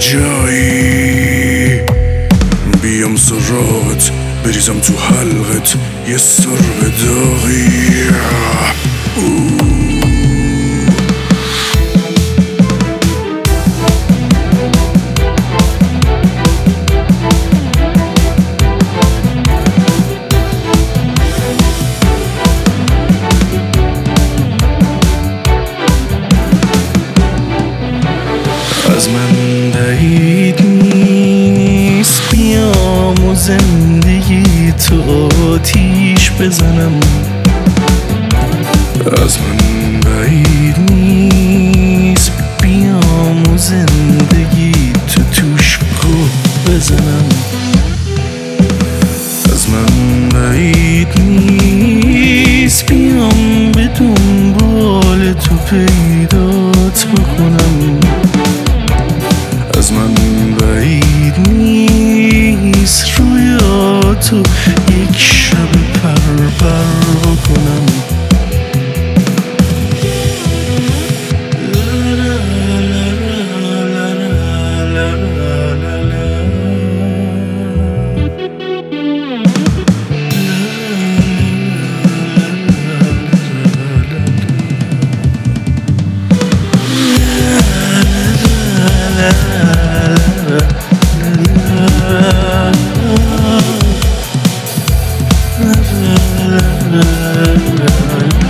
جایی بیام سراغت بریزم تو حلقت یه سرب داغی. از من بعید نیست بیام و زندگی تو آتیش بزنم. از من بعید نیست بیام و زندگی تو توش گوه بزنم. از من بعید نیست بیام به دنبال تو پیدات بکنم. از من بعید نیست رویاتو یک شب پر بکنم. La la la la la.